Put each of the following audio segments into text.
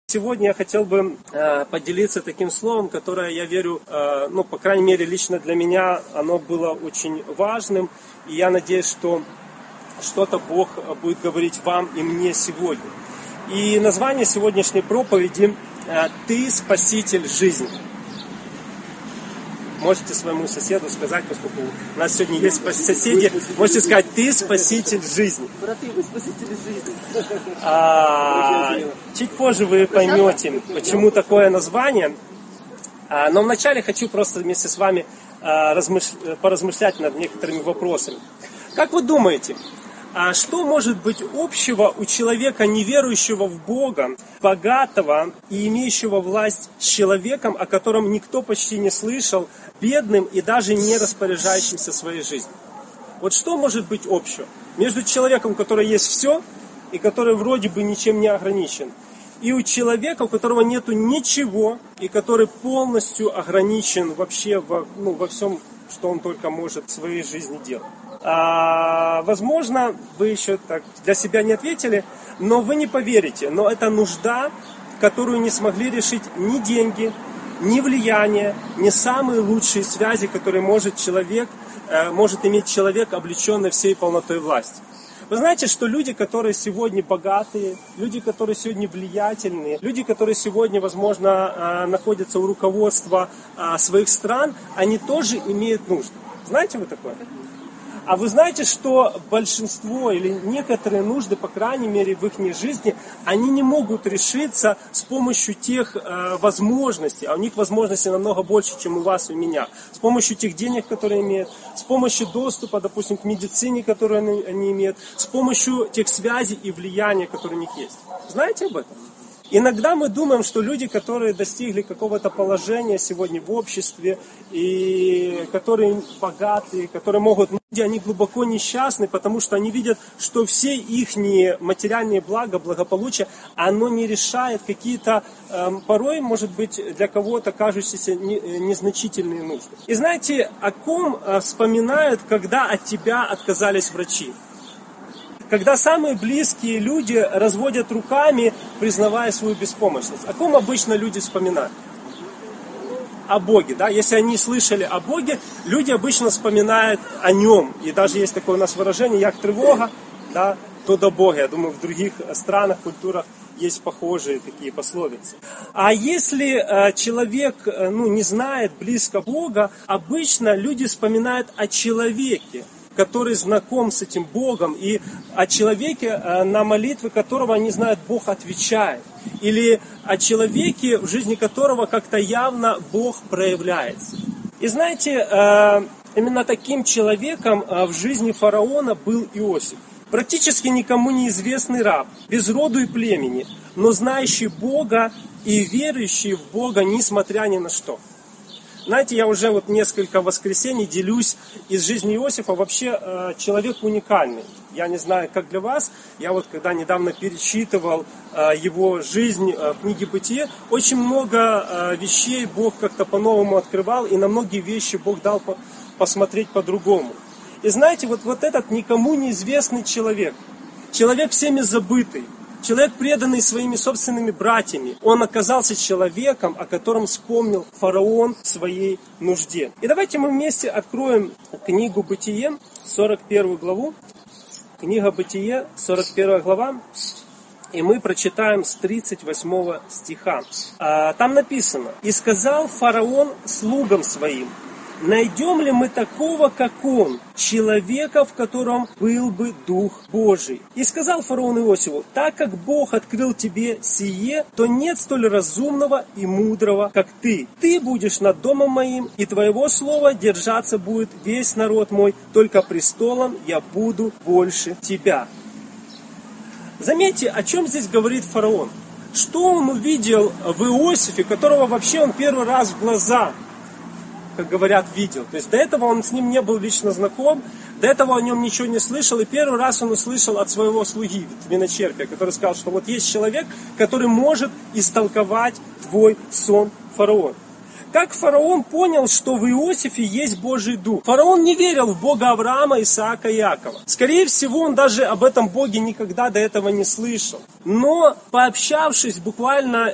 Сегодня я хотел бы поделиться таким словом, которое, я верю, по крайней мере, лично для меня, оно было очень важным. И я надеюсь, что что-то Бог будет говорить вам и мне сегодня. И название сегодняшней проповеди «Ты спаситель жизни». Можете своему соседу сказать, поскольку у нас сегодня есть соседи, можете сказать: «Ты спаситель жизни». Браты, вы спасители жизни. Чуть позже вы поймете, почему такое название. Но вначале хочу просто вместе с вами поразмышлять над некоторыми вопросами. Как вы думаете, что может быть общего у человека, неверующего в Бога, богатого и имеющего власть, с человеком, о котором никто почти не слышал, бедным и даже не распоряжающимся своей жизнью? Вот что может быть общего между человеком, у которого есть все, и который вроде бы ничем не ограничен, и у человека, у которого нету ничего, и который полностью ограничен вообще во всем, что он только может в своей жизни делать? Возможно, вы еще так для себя не ответили, но вы не поверите, но это нужда, которую не смогли решить ни деньги, ни влияние, ни самые лучшие связи, которые может иметь человек, облеченный всей полнотой власти. Вы знаете, что люди, которые сегодня богатые, люди, которые сегодня влиятельные, люди, которые сегодня, возможно, находятся у руководства своих стран, они тоже имеют нужды. Знаете вы такое? А вы знаете, что большинство или некоторые нужды, по крайней мере, в их жизни, они не могут решиться с помощью тех возможностей, а у них возможностей намного больше, чем у вас и у меня, с помощью тех денег, которые имеют, с помощью доступа, допустим, к медицине, которую они имеют, с помощью тех связей и влияния, которые у них есть. Знаете об этом? Иногда мы думаем, что люди, которые достигли какого-то положения сегодня в обществе, и которые богатые, которые могут... Они глубоко несчастны, потому что они видят, что все их материальные блага, благополучие, оно не решает какие-то, порой, может быть, для кого-то кажущиеся незначительные нужды. И знаете, о ком вспоминают, когда от тебя отказались врачи? Когда самые близкие люди разводят руками, признавая свою беспомощность. О ком обычно люди вспоминают? О Боге, да? Если они слышали о Боге, люди обычно вспоминают о Нем. И даже есть такое у нас выражение: «Як тревога, да, то до Бога». Я думаю, в других странах, культурах есть похожие такие пословицы. А если человек не знает близко Бога, обычно люди вспоминают о человеке, который знаком с этим Богом, и о человеке, на молитвы которого они знают, Бог отвечает. Или о человеке, в жизни которого как-то явно Бог проявляется. И знаете, именно таким человеком в жизни фараона был Иосиф. Практически никому неизвестный раб, без роду и племени, но знающий Бога и верующий в Бога, несмотря ни на что. Знаете, я уже несколько воскресений делюсь из жизни Иосифа. Вообще человек уникальный. Я не знаю, как для вас. Я когда недавно перечитывал его жизнь в книге «Бытие», очень много вещей Бог как-то по-новому открывал, и на многие вещи Бог дал посмотреть по-другому. И знаете, вот этот никому неизвестный человек всеми забытый, человек, преданный своими собственными братьями, он оказался человеком, о котором вспомнил фараон в своей нужде. И давайте мы вместе откроем книгу «Бытие», 41 главу. Книга «Бытие», 41 глава. И мы прочитаем с 38 стиха. Там написано: «И сказал фараон слугам своим: найдем ли мы такого, как он, человека, в котором был бы Дух Божий? И сказал фараон Иосифу: так как Бог открыл тебе сие, то нет столь разумного и мудрого, как ты. Ты будешь над домом моим, и твоего слова держаться будет весь народ мой, только престолом я буду больше тебя». Заметьте, о чем здесь говорит фараон. Что он увидел в Иосифе, которого вообще он первый раз в глаза, как говорят, видел. То есть до этого он с ним не был лично знаком, до этого о нем ничего не слышал, и первый раз он услышал от своего слуги, виночерпия, который сказал, что вот есть человек, который может истолковать твой сон, фараон. Как фараон понял, что в Иосифе есть Божий Дух? Фараон не верил в Бога Авраама, Исаака и Иакова. Скорее всего, он даже об этом Боге никогда до этого не слышал. Но пообщавшись буквально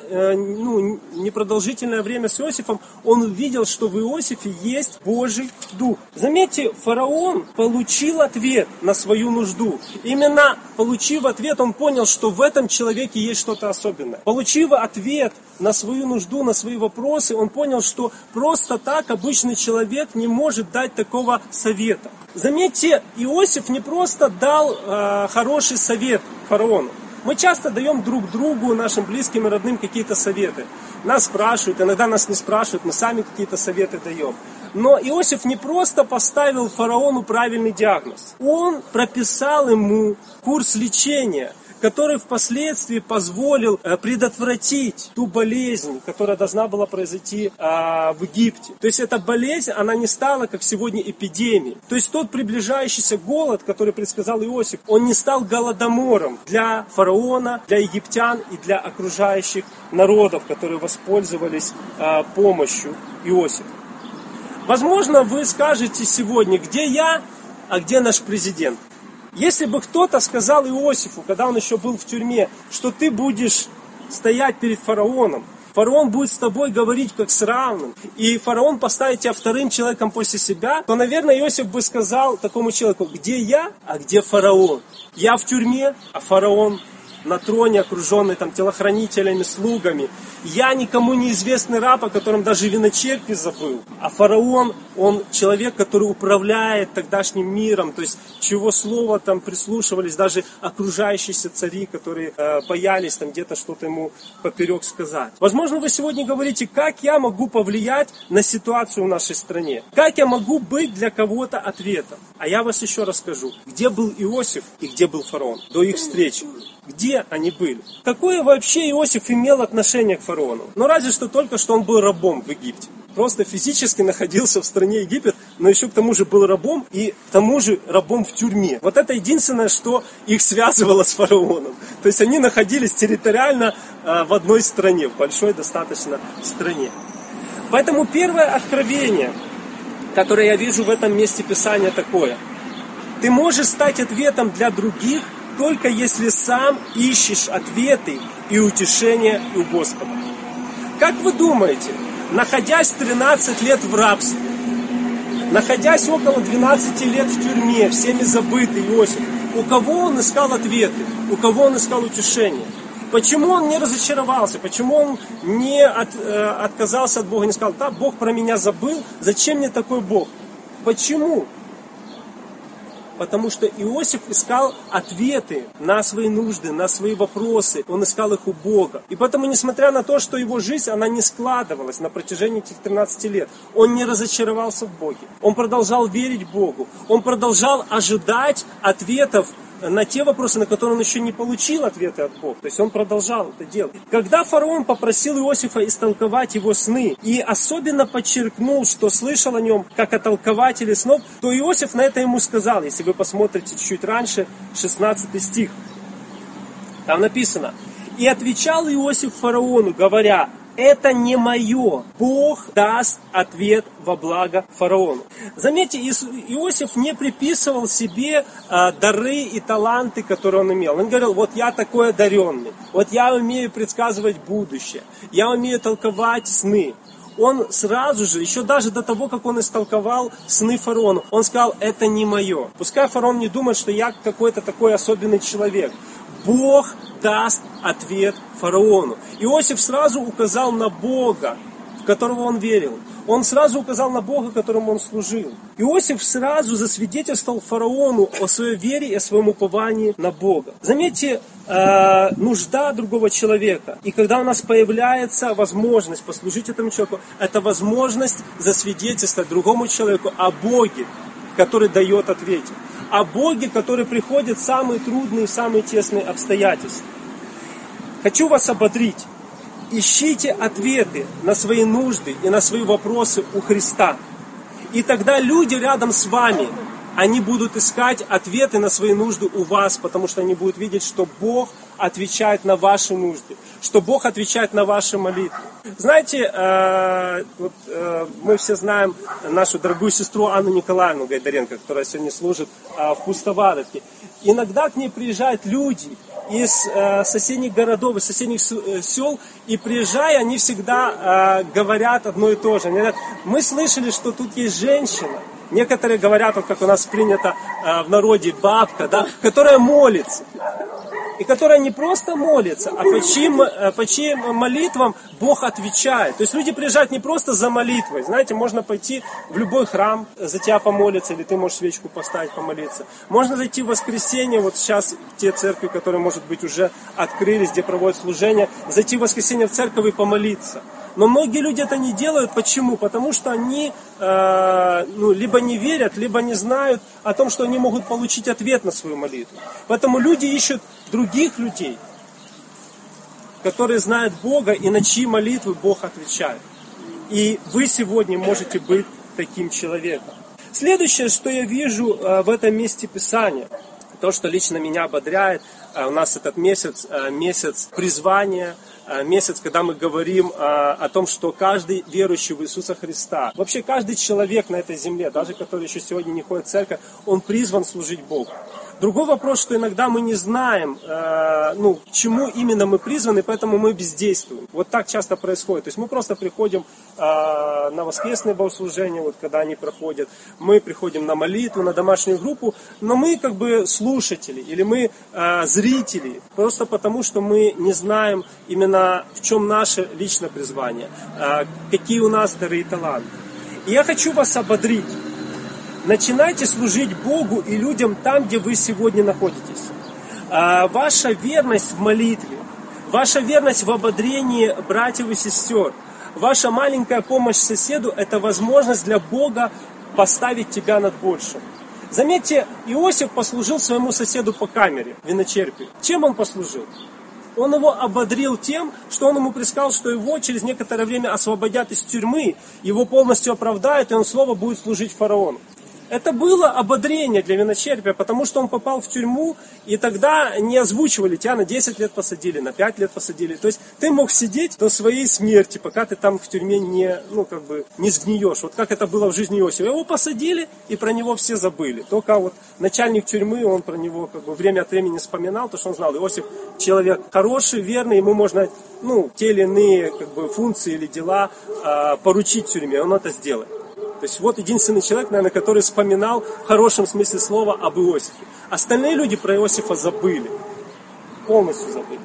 непродолжительное время с Иосифом, он увидел, что в Иосифе есть Божий Дух. Заметьте, фараон получил ответ на свою нужду. Именно получив ответ, он понял, что в этом человеке есть что-то особенное. Получив ответ на свою нужду, на свои вопросы, он понял, что просто так обычный человек не может дать такого совета. Заметьте, Иосиф не просто дал хороший совет фараону. Мы часто даем друг другу, нашим близким и родным какие-то советы. Нас спрашивают, иногда нас не спрашивают, мы сами какие-то советы даем. Но Иосиф не просто поставил фараону правильный диагноз. Он прописал ему курс лечения, который впоследствии позволил предотвратить ту болезнь, которая должна была произойти в Египте. То есть эта болезнь, она не стала, как сегодня, эпидемией. То есть тот приближающийся голод, который предсказал Иосиф, он не стал голодомором для фараона, для египтян и для окружающих народов, которые воспользовались помощью Иосифа. Возможно, вы скажете сегодня, где я, а где наш президент? Если бы кто-то сказал Иосифу, когда он еще был в тюрьме, что ты будешь стоять перед фараоном, фараон будет с тобой говорить как с равным, и фараон поставит тебя вторым человеком после себя, то, наверное, Иосиф бы сказал такому человеку, где я, а где фараон? Я в тюрьме, а фараон на троне, окруженный там телохранителями, слугами. Я никому неизвестный раб, о котором даже виночерпи забыл. А фараон, он человек, который управляет тогдашним миром, то есть чего слова там прислушивались даже окружающиеся цари, которые боялись там где-то что-то ему поперек сказать. Возможно, вы сегодня говорите, как я могу повлиять на ситуацию в нашей стране? Как я могу быть для кого-то ответом? А я вас еще расскажу, где был Иосиф и где был фараон до их встречи. Где они были? Какое вообще Иосиф имел отношение к фараону? Ну разве что только, что он был рабом в Египте. Просто физически находился в стране Египет, но еще к тому же был рабом и к тому же рабом в тюрьме. Вот это единственное, что их связывало с фараоном. То есть они находились территориально в одной стране, в большой достаточно стране. Поэтому первое откровение, которое я вижу в этом месте Писания, такое. Ты можешь стать ответом для других, только если сам ищешь ответы и утешения у Господа. Как вы думаете, находясь 13 лет в рабстве, находясь около 12 лет в тюрьме, всеми забытый Иосиф, у кого он искал ответы, у кого он искал утешение? Почему он не разочаровался? Почему он не отказался от Бога, не сказал, да, Бог про меня забыл, зачем мне такой Бог? Почему? Потому что Иосиф искал ответы на свои нужды, на свои вопросы. Он искал их у Бога. И поэтому, несмотря на то, что его жизнь, она не складывалась на протяжении этих 13 лет, он не разочаровался в Боге. Он продолжал верить Богу. Он продолжал ожидать ответов на те вопросы, на которые он еще не получил ответы от Бога. То есть он продолжал это делать. Когда фараон попросил Иосифа истолковать его сны и особенно подчеркнул, что слышал о нем как о толкователе снов, то Иосиф на это ему сказал, если вы посмотрите чуть раньше, 16 стих. Там написано: «И отвечал Иосиф фараону, говоря, это не мое. Бог даст ответ во благо фараону». Заметьте, Иосиф не приписывал себе дары и таланты, которые он имел. Он говорил, вот я такой одаренный, вот я умею предсказывать будущее, я умею толковать сны. Он сразу же, еще даже до того, как он истолковал сны фараону, он сказал, это не мое. Пускай фараон не думает, что я какой-то такой особенный человек. Бог даст ответ фараону. Иосиф сразу указал на Бога, в которого он верил. Он сразу указал на Бога, которому он служил. Иосиф сразу засвидетельствовал фараону о своей вере и о своем уповании на Бога. Заметьте, нужда другого человека. И когда у нас появляется возможность послужить этому человеку, это возможность засвидетельствовать другому человеку о Боге, который дает ответы. О Боге, который приходит в самые трудные, самые тесные обстоятельства. Хочу вас ободрить. Ищите ответы на свои нужды и на свои вопросы у Христа. И тогда люди рядом с вами, они будут искать ответы на свои нужды у вас, потому что они будут видеть, что Бог отвечает на ваши нужды, что Бог отвечает на ваши молитвы. Знаете, мы все знаем нашу дорогую сестру Анну Николаевну Гайдаренко, которая сегодня служит в Пустоваровке. Иногда к ней приезжают люди из соседних городов, из соседних сел, и приезжая, они всегда говорят одно и то же. Они говорят, мы слышали, что тут есть женщина. Некоторые говорят, вот как у нас принято в народе, бабка, да, которая молится. И которая не просто молится, а по чьим молитвам Бог отвечает. То есть люди приезжают не просто за молитвой. Знаете, можно пойти в любой храм, за тебя помолиться, или ты можешь свечку поставить, помолиться. Можно зайти в воскресенье, вот сейчас те церкви, которые, может быть, уже открылись, где проводят служение, зайти в воскресенье в церковь и помолиться. Но многие люди это не делают. Почему? Потому что они либо не верят, либо не знают о том, что они могут получить ответ на свою молитву. Поэтому люди ищут других людей, которые знают Бога и на чьи молитвы Бог отвечает. И вы сегодня можете быть таким человеком. Следующее, что я вижу в этом месте Писания, то, что лично меня ободряет, у нас этот месяц призвания, месяц, когда мы говорим о том, что каждый верующий в Иисуса Христа, вообще каждый человек на этой земле, даже который еще сегодня не ходит в церковь, он призван служить Богу. Другой вопрос, что иногда мы не знаем, к чему именно мы призваны, поэтому мы бездействуем. Вот так часто происходит. То есть мы просто приходим на воскресные богослужения, вот когда они проходят, мы приходим на молитву, на домашнюю группу, но мы как бы слушатели или мы зрители, просто потому что мы не знаем именно в чем наше личное призвание, какие у нас дары и таланты. И я хочу вас ободрить. Начинайте служить Богу и людям там, где вы сегодня находитесь. Ваша верность в молитве, ваша верность в ободрении братьев и сестер, ваша маленькая помощь соседу – это возможность для Бога поставить тебя над большим. Заметьте, Иосиф послужил своему соседу по камере, виночерпию. Чем он послужил? Он его ободрил тем, что он ему предсказал, что его через некоторое время освободят из тюрьмы, его полностью оправдают, и он снова будет служить фараону. Это было ободрение для виночерпия, потому что он попал в тюрьму, и тогда не озвучивали, тебя на 10 лет посадили, на 5 лет посадили. То есть ты мог сидеть до своей смерти, пока ты там в тюрьме не сгниешь. Вот как это было в жизни Иосифа. Его посадили, и про него все забыли. Только вот начальник тюрьмы, он про него время от времени вспоминал, потому что он знал, Иосиф человек хороший, верный, ему можно те или иные функции или дела поручить тюрьме, он это сделает. То есть вот единственный человек, наверное, который вспоминал в хорошем смысле слова об Иосифе. Остальные люди про Иосифа забыли. Полностью забыли.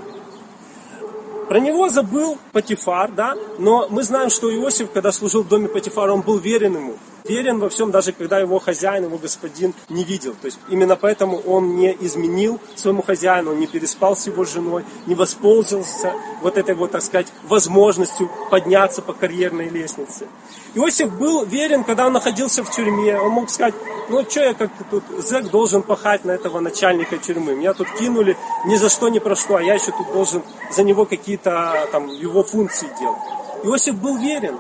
Про него забыл Потифар, да, но мы знаем, что Иосиф, когда служил в доме Потифара, он был верен ему. Верен во всем, даже когда его хозяин, его господин не видел. То есть именно поэтому он не изменил своему хозяину, он не переспал с его женой, не воспользовался вот этой возможностью подняться по карьерной лестнице. Иосиф был верен, когда он находился в тюрьме. Он мог сказать, что я как тут зэк должен пахать на этого начальника тюрьмы. Меня тут кинули ни за что, ни про что, а я еще тут должен за него какие-то его функции делать. Иосиф был верен.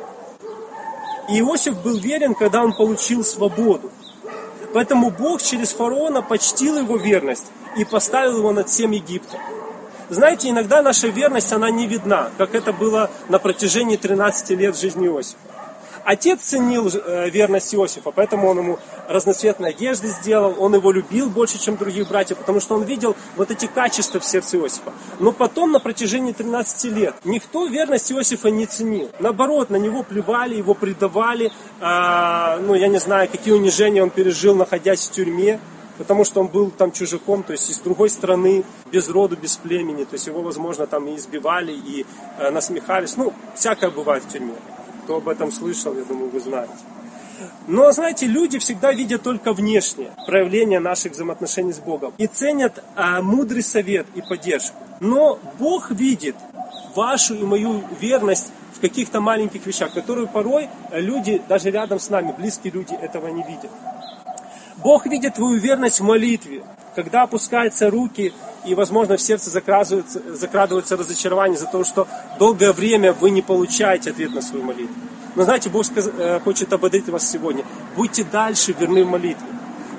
И Иосиф был верен, когда он получил свободу. Поэтому Бог через фараона почтил его верность и поставил его над всем Египтом. Знаете, иногда наша верность, она не видна, как это было на протяжении 13 лет жизни Иосифа. Отец ценил верность Иосифа, поэтому он ему разноцветные одежды сделал, он его любил больше, чем других братьев, потому что он видел вот эти качества в сердце Иосифа. Но потом, на протяжении 13 лет, никто верность Иосифа не ценил. Наоборот, на него плевали, его предавали, я не знаю, какие унижения он пережил, находясь в тюрьме, потому что он был там чужаком, то есть из другой страны, без роду, без племени, то есть его, возможно, там и избивали, и насмехались, всякое бывает в тюрьме. Кто об этом слышал, я думаю, вы знаете. Но, знаете, люди всегда видят только внешнее проявление наших взаимоотношений с Богом и ценят мудрый совет и поддержку. Но Бог видит вашу и мою верность в каких-то маленьких вещах, которые порой люди, даже рядом с нами, близкие люди, этого не видят. Бог видит твою верность в молитве, когда опускаются руки, и, возможно, в сердце закрадывается разочарование за то, что долгое время вы не получаете ответ на свою молитву. Но знаете, Бог хочет ободрить вас сегодня. Будьте дальше верны в молитве.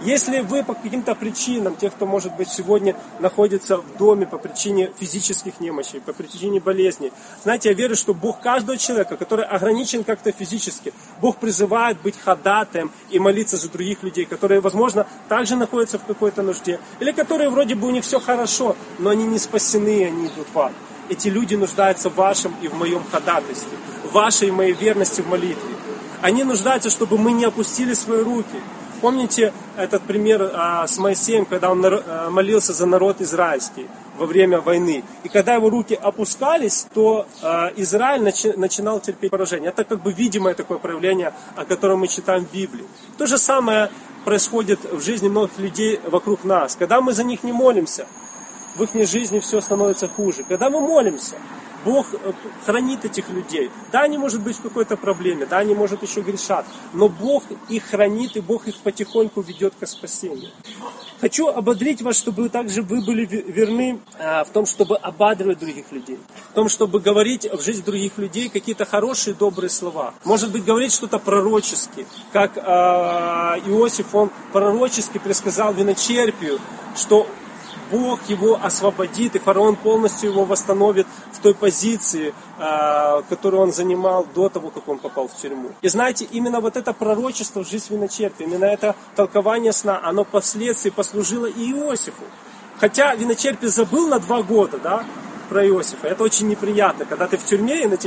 Если вы по каким-то причинам, те, кто, может быть, сегодня находится в доме по причине физических немощей, по причине болезней, знаете, я верю, что Бог каждого человека, который ограничен как-то физически, Бог призывает быть ходатаем и молиться за других людей, которые, возможно, также находятся в какой-то нужде, или которые вроде бы у них все хорошо, но они не спасены, они идут в ад. Эти люди нуждаются в вашем и в моем ходатайстве, в вашей и моей верности в молитве. Они нуждаются, чтобы мы не опустили свои руки. Помните этот пример с Моисеем, когда он молился за народ израильский во время войны. И когда его руки опускались, то Израиль начинал терпеть поражение. Это как бы видимое такое проявление, о котором мы читаем в Библии. То же самое происходит в жизни многих людей вокруг нас. Когда мы за них не молимся, в их жизни все становится хуже. Когда мы молимся, Бог хранит этих людей. Да, они, может быть, в какой-то проблеме, да, они, может, еще грешат, но Бог их хранит, и Бог их потихоньку ведет к спасению. Хочу ободрить вас, чтобы также вы были верны в том, чтобы ободривать других людей, в том, чтобы говорить в жизнь других людей какие-то хорошие, добрые слова. Может быть, говорить что-то пророческое, как Иосиф, он пророчески предсказал виночерпию, что Бог его освободит, и фараон полностью его восстановит в той позиции, которую он занимал до того, как он попал в тюрьму. И знаете, именно вот это пророчество в жизнь виночерпия, именно это толкование сна, оно впоследствии послужило и Иосифу. Хотя виночерпий забыл на 2 года, да, про Иосифа. Это очень неприятно, когда ты в тюрьме, и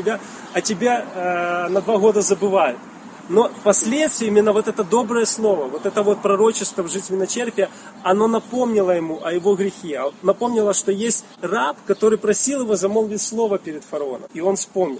тебя на 2 года забывают. Но впоследствии именно вот это доброе слово, вот это вот пророчество в жизнь виночерпия, оно напомнило ему о его грехе. Напомнило, что есть раб, который просил его замолвить слово перед фараоном. И он вспомнил.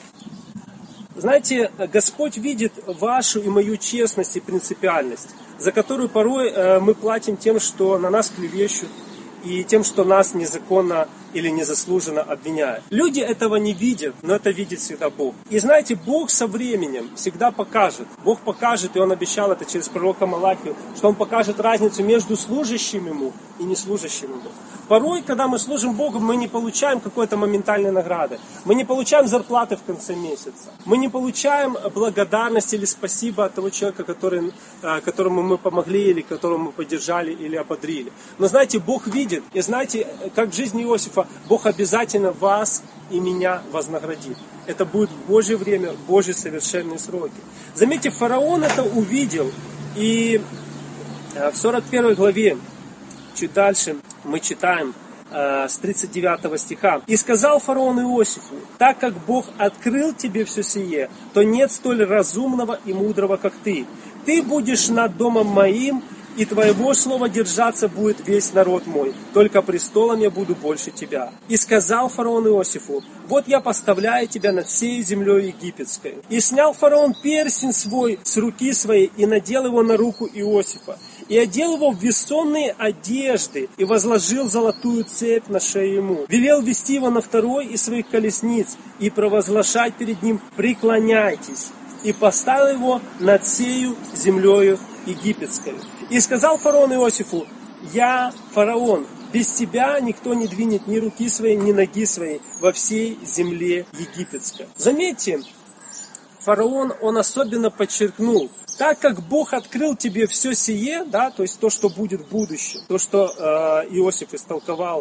Знаете, Господь видит вашу и мою честность и принципиальность, за которую порой мы платим тем, что на нас клевещут, и тем, что нас незаконно или незаслуженно обвиняют. Люди этого не видят, но это видит всегда Бог. И знаете, Бог со временем всегда покажет. Бог покажет, и Он обещал это через пророка Малахию, что Он покажет разницу между служащим Ему и неслужащим Ему. Порой, когда мы служим Богу, мы не получаем какой-то моментальной награды. Мы не получаем зарплаты в конце месяца. Мы не получаем благодарность или спасибо от того человека, которому мы помогли, или которого мы поддержали, или ободрили. Но знаете, Бог видит, и знаете, как в жизни Иосифа, Бог обязательно вас и меня вознаградит. Это будет в Божье время, в Божьи совершенные сроки. Заметьте, фараон это увидел, и в 41 главе, чуть дальше, мы читаем с 39 стиха. «И сказал фараон Иосифу: так как Бог открыл тебе все сие, то нет столь разумного и мудрого, как ты. Ты будешь над домом моим, и твоего слова держаться будет весь народ мой, только престолом я буду больше тебя. И сказал фараон Иосифу: вот я поставляю тебя над всей землей египетской. И снял фараон перстень свой с руки своей, и надел его на руку Иосифа, и одел его в весонные одежды, и возложил золотую цепь на шею ему. Велел вести его на 2 из своих колесниц, и провозглашать перед ним: преклоняйтесь. И поставил его над всею землею египетской. И сказал фараон Иосифу: я фараон, без тебя никто не двинет ни руки своей, ни ноги своей во всей земле египетской. Заметьте, фараон, он особенно подчеркнул: так как Бог открыл тебе все сие, да, то есть то, что будет в будущем, то, что Иосиф истолковал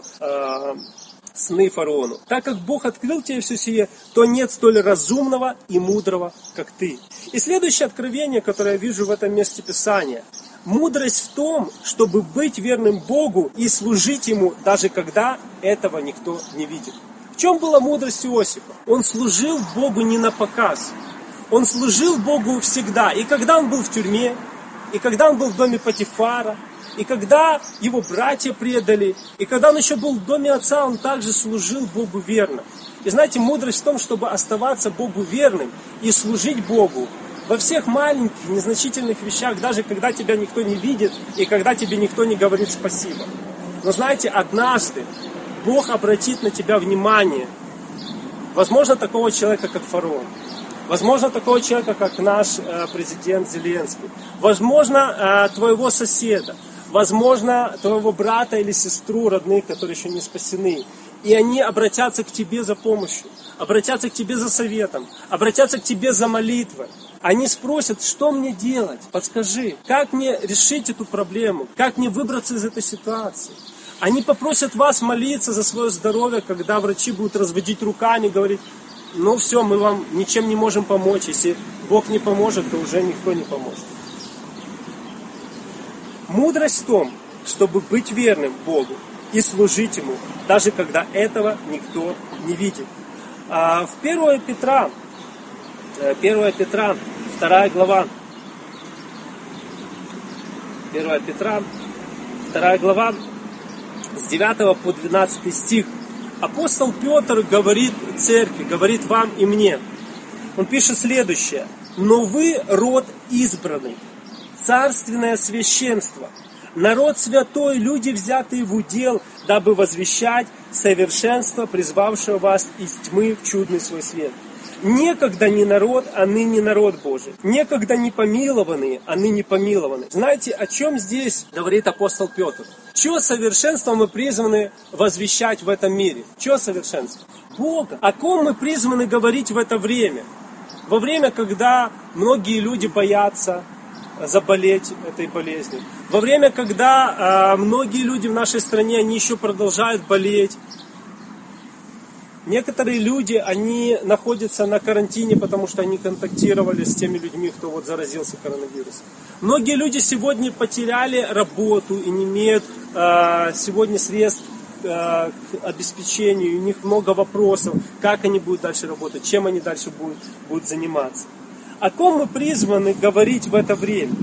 сны фараону. Так как Бог открыл тебе все сие, то нет столь разумного и мудрого, как ты. И следующее откровение, которое я вижу в этом месте Писания. Мудрость в том, чтобы быть верным Богу и служить Ему, даже когда этого никто не видит. В чем была мудрость Иосифа? Он служил Богу не на показ. Он служил Богу всегда. И когда он был в тюрьме, и когда он был в доме Потифара, и когда его братья предали, и когда он еще был в доме отца, он также служил Богу верно. И знаете, мудрость в том, чтобы оставаться Богу верным и служить Богу во всех маленьких, незначительных вещах, даже когда тебя никто не видит и когда тебе никто не говорит спасибо. Но знаете, однажды Бог обратит на тебя внимание. Возможно, такого человека, как фараон. Возможно, такого человека, как наш президент Зеленский. Возможно, твоего соседа. Возможно, твоего брата или сестру, родных, которые еще не спасены. И они обратятся к тебе за помощью, обратятся к тебе за советом, обратятся к тебе за молитвой. Они спросят, что мне делать, подскажи, как мне решить эту проблему, как мне выбраться из этой ситуации. Они попросят вас молиться за свое здоровье, когда врачи будут разводить руками, говорить, ну все, мы вам ничем не можем помочь, если Бог не поможет, то уже никто не поможет. Мудрость в том, чтобы быть верным Богу и служить Ему, даже когда этого никто не видит. В 1 Петра, 2 глава, 1 Петра, 2 глава, с 9 по 12 стих, апостол Петр говорит церкви, говорит вам и мне. Он пишет следующее. «Но вы род избранный, царственное священство, народ святой, люди, взятые в удел, дабы возвещать совершенство, призвавшего вас из тьмы в чудный свой свет. Некогда не народ, а ныне народ Божий. Некогда не помилованные, а ныне помилованы». Знаете, о чем здесь говорит апостол Петр? Чье совершенство мы призваны возвещать в этом мире? Чье совершенство? Бога. О ком мы призваны говорить в это время? Во время, когда многие люди боятся заболеть этой болезнью. Во время, когда многие люди в нашей стране, они еще продолжают болеть. Некоторые люди, они находятся на карантине, потому что они контактировали с теми людьми, кто вот заразился коронавирусом. Многие люди сегодня потеряли работу и не имеют сегодня средств к обеспечению. У них много вопросов, как они будут дальше работать, чем они дальше будут заниматься. О ком мы призваны говорить в это время?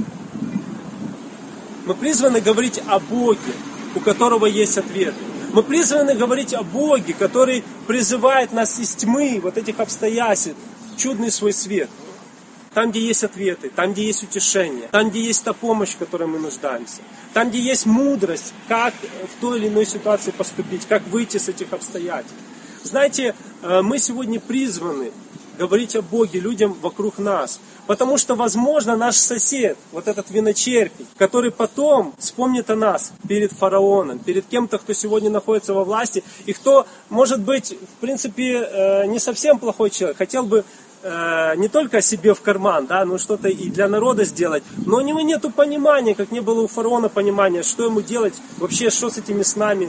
Мы призваны говорить о Боге, у которого есть ответы. Мы призваны говорить о Боге, который призывает нас из тьмы вот этих обстоятельств в чудный свой свет. Там, где есть ответы, там, где есть утешение, там, где есть та помощь, в которой мы нуждаемся. Там, где есть мудрость, как в той или иной ситуации поступить, как выйти с этих обстоятельств. Знаете, мы сегодня призваны говорить о Боге людям вокруг нас. Потому что, возможно, наш сосед, вот этот виночерпий, который потом вспомнит о нас перед фараоном, перед кем-то, кто сегодня находится во власти, и кто, может быть, в принципе, не совсем плохой человек, хотел бы не только себе в карман, да, но что-то и для народа сделать, но у него нету понимания, как не было у фараона понимания, что ему делать, вообще, что с этими снами,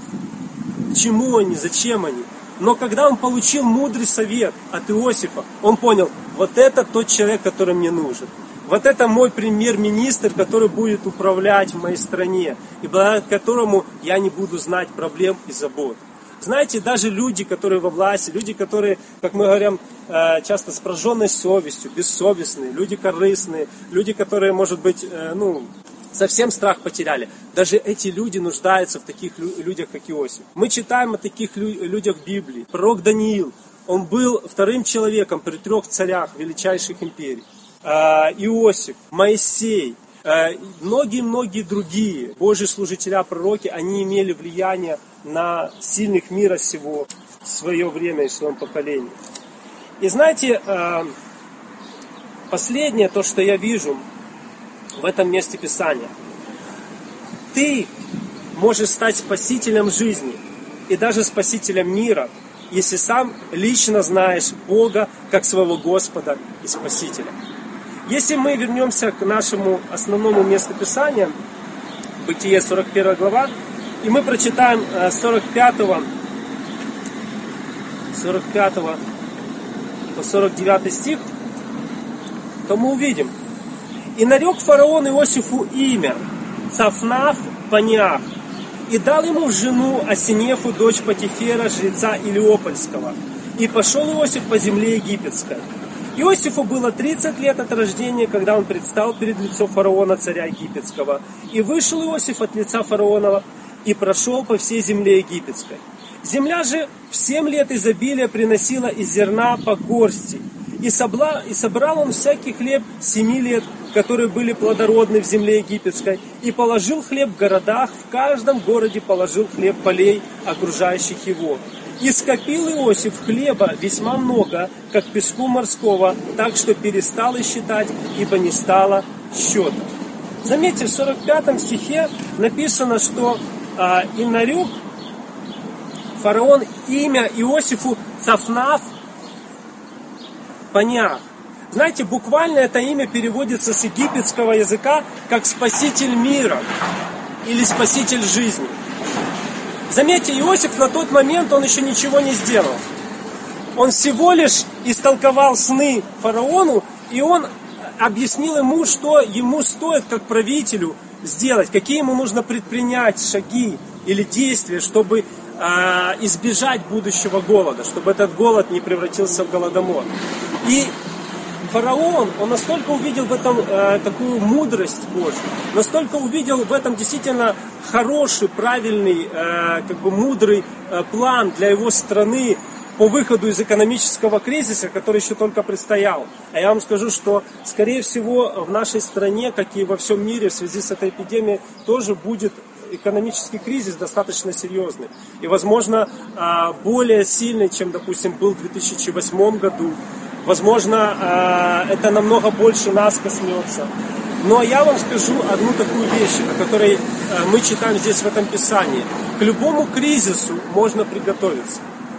к чему они, зачем они. Но когда он получил мудрый совет от Иосифа, он понял, вот это тот человек, который мне нужен. Вот это мой премьер-министр, который будет управлять в моей стране, и благодаря которому я не буду знать проблем и забот. Знаете, даже люди, которые во власти, люди, которые, как мы говорим, часто с прожженной совестью, бессовестные, люди корыстные, люди, которые, может быть, совсем страх потеряли. Даже эти люди нуждаются в таких людях, как Иосиф. Мы читаем о таких людях в Библии. Пророк Даниил, он был вторым человеком при 3 царях величайших империй. Иосиф, Моисей, многие-многие другие Божьи служителя, пророки, они имели влияние на сильных мира сего в свое время и в своем поколении. И знаете, последнее, то, что я вижу в этом месте Писания. Ты можешь стать спасителем жизни и даже спасителем мира, если сам лично знаешь Бога как своего Господа и Спасителя. Если мы вернемся к нашему основному месту Писания, Бытие 41 глава, и мы прочитаем 45 по 49 стих, то мы увидим. «И нарек фараон Иосифу имя Цафнаф-Паниах, и дал ему в жену Асинефу, дочь Потифера, жреца Илиопольского. И пошел Иосиф по земле египетской. Иосифу было 30 лет от рождения, когда он предстал перед лицом фараона, царя египетского. И вышел Иосиф от лица фараонова и прошел по всей земле египетской. Земля же в 7 лет изобилия приносила из зерна по горсти. И собрал он всякий хлеб 7 лет, которые были плодородны в земле египетской, и положил хлеб в городах, в каждом городе положил хлеб полей, окружающих его. И скопил Иосиф хлеба весьма много, как песку морского, так что перестал и считать, ибо не стало счета». Заметьте, в 45 стихе написано, что и нарек фараон имя Иосифу Цафнаф-Паниах. Знаете, буквально это имя переводится с египетского языка как «спаситель мира» или «спаситель жизни». Заметьте, Иосиф на тот момент, он еще ничего не сделал. Он всего лишь истолковал сны фараону, и он объяснил ему, что ему стоит как правителю сделать, какие ему нужно предпринять шаги или действия, чтобы избежать будущего голода, чтобы этот голод не превратился в голодомор. И фараон, он настолько увидел в этом такую мудрость Божью, настолько увидел в этом действительно хороший, правильный, мудрый план для его страны по выходу из экономического кризиса, который еще только предстоял. А я вам скажу, что, скорее всего, в нашей стране, как и во всем мире, в связи с этой эпидемией, тоже будет экономический кризис достаточно серьезный. И, возможно, более сильный, чем, допустим, был в 2008 году. Возможно, это намного больше нас коснется. Но я вам скажу одну такую вещь, о которой мы читаем здесь в этом Писании. К любому кризису можно приготовиться.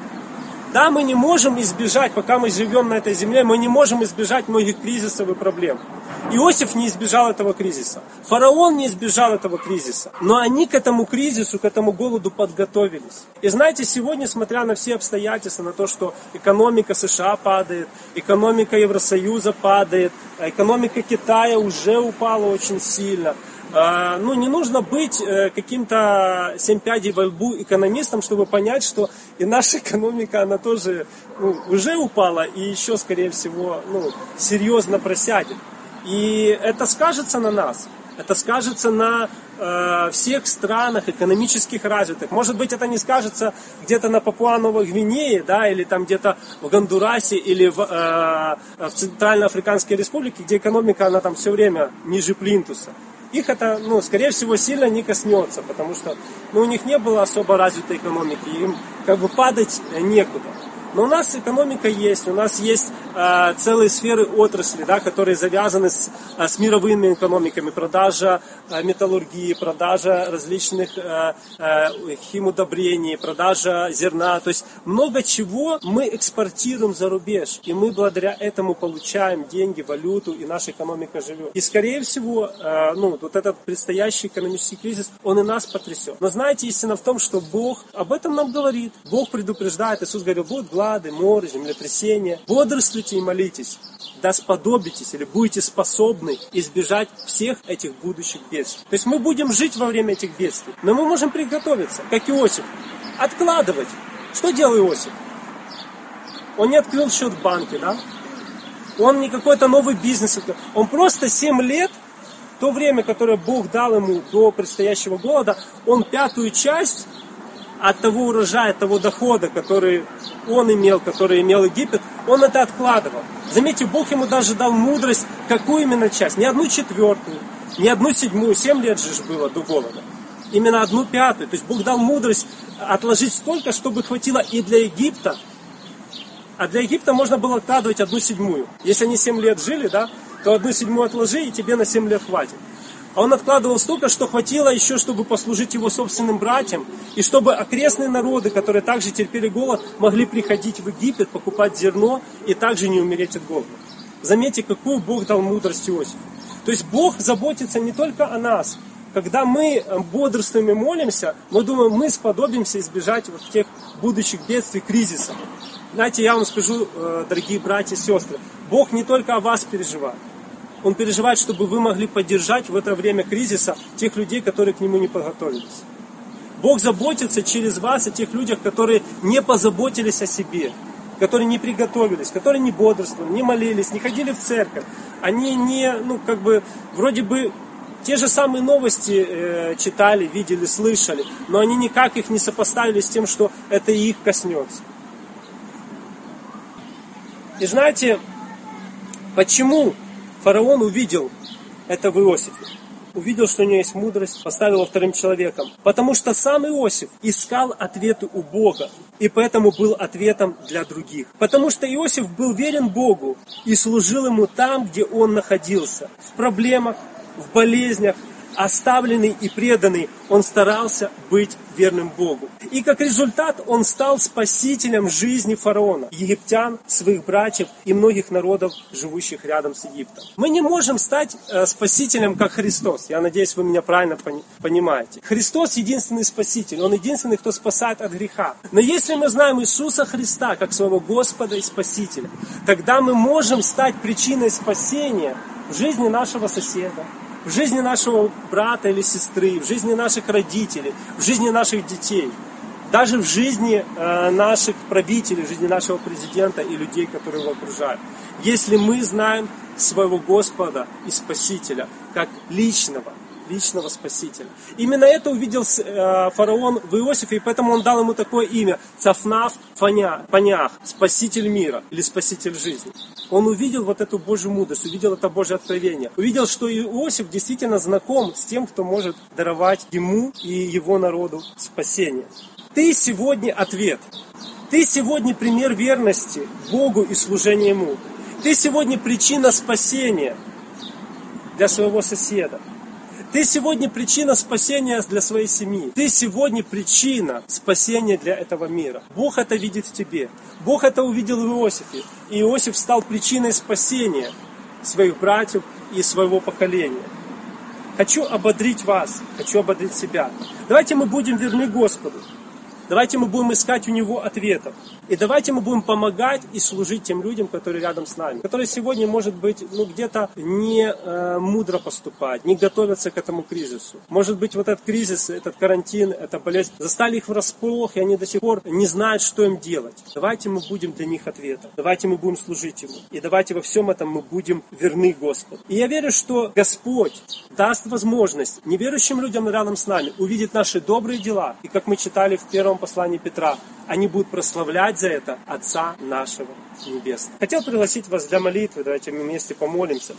Да, мы не можем избежать, пока мы живем на этой земле, мы не можем избежать многих кризисов и проблем. Иосиф не избежал этого кризиса. Фараон не избежал этого кризиса. Но они к этому кризису, к этому голоду подготовились. И знаете, сегодня, смотря на все обстоятельства, на то, что экономика США падает, экономика Евросоюза падает, экономика Китая уже упала очень сильно. Не нужно быть каким-то 7 пядей во лбу экономистом, чтобы понять, что и наша экономика, она тоже уже упала и еще, скорее всего, серьезно просядет. И это скажется на нас, это скажется на всех странах экономических развитых. Может быть, это не скажется где-то на Папуа-Новой Гвинее, да, или там где-то в Гондурасе, или в Центральноафриканской Республике, где экономика, она там все время ниже плинтуса. Их это, скорее всего, сильно не коснется, потому что у них не было особо развитой экономики, им падать некуда. Но у нас экономика есть, у нас есть целые сферы отрасли, да, которые завязаны с мировыми экономиками. Продажа металлургии, продажа различных химудобрений, продажа зерна. То есть много чего мы экспортируем за рубеж. И мы благодаря этому получаем деньги, валюту, и наша экономика живет. И скорее всего, вот этот предстоящий экономический кризис, он и нас потрясет. Но знаете, истина в том, что Бог об этом нам говорит. Бог предупреждает. Иисус говорил, будут глады, море, землетрясения. Бодрствуйте и молитесь, да сподобитесь или будете способны избежать всех этих будущих бедствий. То есть мы будем жить во время этих бедствий, но мы можем приготовиться, как Иосиф, откладывать. Что делал Иосиф? Он не открыл счет в банке, да? Он не какой-то новый бизнес. Он просто 7 лет, то время, которое Бог дал ему до предстоящего голода, он 5-ю часть от того урожая, от того дохода, который он имел, который имел Египет, он это откладывал. Заметьте, Бог ему даже дал мудрость, какую именно часть. Не 1/4, не 1/7, 7 лет же было до голода. Именно 1/5. То есть Бог дал мудрость отложить столько, чтобы хватило и для Египта. А для Египта можно было откладывать 1/7. Если они 7 лет жили, да, то 1/7 отложи, и тебе на 7 лет хватит. А он откладывал столько, что хватило еще, чтобы послужить его собственным братьям, и чтобы окрестные народы, которые также терпели голод, могли приходить в Египет, покупать зерно и также не умереть от голода. Заметьте, какую Бог дал мудрость Иосифу. То есть Бог заботится не только о нас. Когда мы бодрствуем и молимся, мы думаем, мы сподобимся избежать вот тех будущих бедствий, кризисов. Знаете, я вам скажу, дорогие братья и сестры, Бог не только о вас переживает. Он переживает, чтобы вы могли поддержать в это время кризиса тех людей, которые к нему не подготовились. Бог заботится через вас о тех людях, которые не позаботились о себе, которые не приготовились, которые не бодрствовали, не молились, не ходили в церковь. Они не, вроде бы те же самые новости читали, видели, слышали, но они никак их не сопоставили с тем, что это их коснется. И знаете, почему фараон увидел это в Иосифе? Увидел, что у него есть мудрость, поставил его вторым человеком. Потому что сам Иосиф искал ответы у Бога, и поэтому был ответом для других. Потому что Иосиф был верен Богу и служил ему там, где он находился. В проблемах, в болезнях, оставленный и преданный, он старался быть верным Богу. И как результат он стал спасителем жизни фараона, египтян, своих братьев и многих народов, живущих рядом с Египтом. Мы не можем стать спасителем, как Христос. Я надеюсь, вы меня правильно понимаете. Христос единственный спаситель, Он единственный, кто спасает от греха. Но если мы знаем Иисуса Христа как своего Господа и Спасителя, тогда мы можем стать причиной спасения в жизни нашего соседа, в жизни нашего брата или сестры, в жизни наших родителей, в жизни наших детей, даже в жизни наших правителей, в жизни нашего президента и людей, которые его окружают. Если мы знаем своего Господа и Спасителя как личного Спасителя. Именно это увидел фараон в Иосифе, и поэтому он дал ему такое имя Цафнаф Панеах, Спаситель мира или Спаситель жизни. Он увидел вот эту Божью мудрость, увидел это Божье откровение. Увидел, что Иосиф действительно знаком с тем, кто может даровать ему и его народу спасение. Ты сегодня ответ. Ты сегодня пример верности Богу и служения Ему. Ты сегодня причина спасения для своего соседа. Ты сегодня причина спасения для своей семьи. Ты сегодня причина спасения для этого мира. Бог это видит в тебе. Бог это увидел в Иосифе. И Иосиф стал причиной спасения своих братьев и своего поколения. Хочу ободрить вас, хочу ободрить себя. Давайте мы будем верны Господу. Давайте мы будем искать у Него ответов. И давайте мы будем помогать и служить тем людям, которые рядом с нами. Которые сегодня, может быть, где-то не мудро поступать, не готовятся к этому кризису. Может быть, вот этот кризис, этот карантин, эта болезнь застали их врасплох, и они до сих пор не знают, что им делать. Давайте мы будем для них ответом. Давайте мы будем служить Ему. И давайте во всем этом мы будем верны Господу. И я верю, что Господь даст возможность неверующим людям рядом с нами увидеть наши добрые дела. И как мы читали в первом послании Петра, они будут прославлять за это Отца нашего Небесного. Хотел пригласить вас для молитвы. Давайте мы вместе помолимся,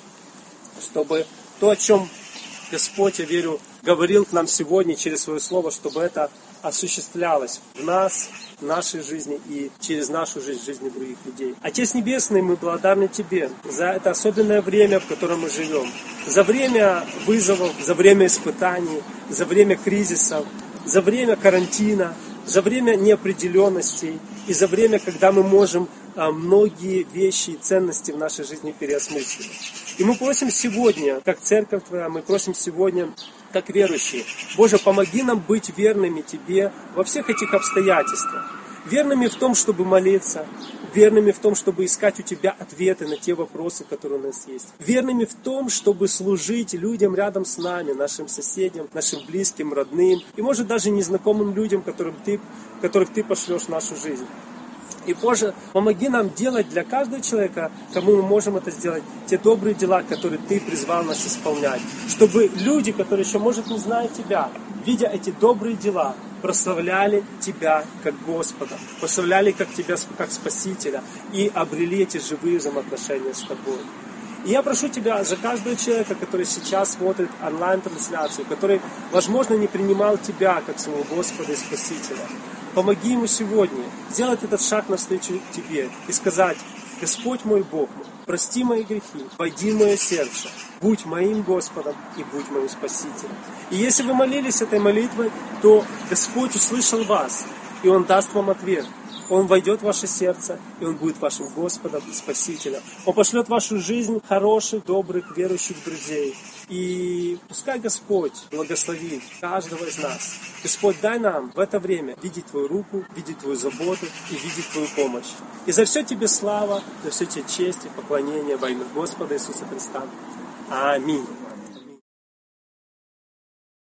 чтобы то, о чем Господь, я верю, говорил к нам сегодня через Свое Слово, чтобы это осуществлялось в нас, в нашей жизни и через нашу жизнь, в жизни других людей. Отец Небесный, мы благодарны Тебе за это особенное время, в котором мы живем. За время вызовов, за время испытаний, за время кризисов, за время карантина, за время неопределенностей и за время, когда мы можем многие вещи и ценности в нашей жизни переосмысливать. И мы просим сегодня, как Церковь Твоя, мы просим сегодня, как верующие, Боже, помоги нам быть верными Тебе во всех этих обстоятельствах. Верными в том, чтобы молиться, верными в том, чтобы искать у Тебя ответы на те вопросы, которые у нас есть. Верными в том, чтобы служить людям рядом с нами, нашим соседям, нашим близким, родным, и, может, даже незнакомым людям, которых Ты пошлешь в нашу жизнь. И, Боже, помоги нам делать для каждого человека, кому мы можем это сделать, те добрые дела, которые Ты призвал нас исполнять. Чтобы люди, которые еще, может, не знают Тебя, видя эти добрые дела, прославляли Тебя как Господа, прославляли Тебя как Спасителя и обрели эти живые взаимоотношения с Тобой. И я прошу Тебя за каждого человека, который сейчас смотрит онлайн-трансляцию, который, возможно, не принимал Тебя как своего Господа и Спасителя, помоги ему сегодня сделать этот шаг навстречу Тебе и сказать: Господь мой Бог, прости мои грехи, войди в мое сердце, будь моим Господом и будь моим Спасителем. И если вы молились этой молитвой, то Господь услышал вас, и Он даст вам ответ. Он войдет в ваше сердце, и Он будет вашим Господом и Спасителем. Он пошлет в вашу жизнь хороших, добрых, верующих друзей. И пускай Господь благословит каждого из нас. Господь, дай нам в это время видеть Твою руку, видеть Твою заботу и видеть Твою помощь. И за все Тебе слава, за все Тебе честь и поклонение во имя Господа Иисуса Христа. Аминь.